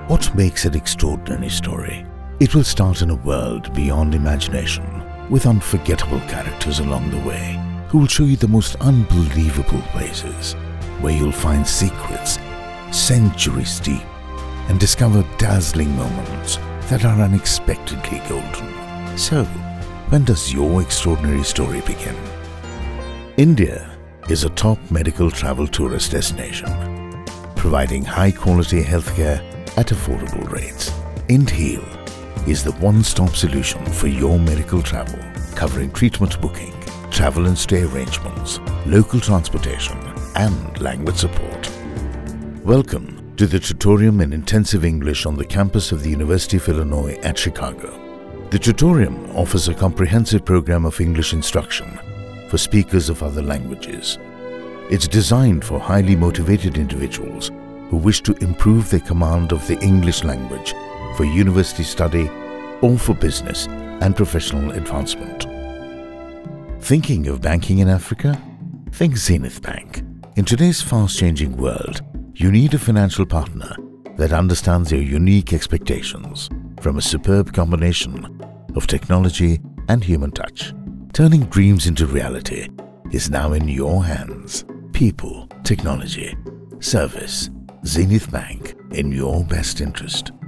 What makes an extraordinary story? It will start in a world beyond imagination, with unforgettable characters along the way, who will show you the most unbelievable places, where you'll find secrets centuries deep and discover dazzling moments that are unexpectedly golden. So, when does your extraordinary story begin? India is a top medical travel tourist destination, providing high-quality healthcare at affordable rates. IndHeal is the one-stop solution for your medical travel, covering treatment booking, travel and stay arrangements, local transportation, and language support. Welcome to the Tutorium in Intensive English on the campus of the University of Illinois at Chicago. The Tutorium offers a comprehensive program of English instruction for speakers of other languages. It's designed for highly motivated individuals who wish to improve their command of the English language for university study or for business and professional advancement. Thinking of banking in Africa? Think Zenith Bank. In today's fast-changing world, you need a financial partner that understands your unique expectations from a superb combination of technology and human touch. Turning dreams into reality is now in your hands. People, technology, service. Zenith Bank, in your best interest.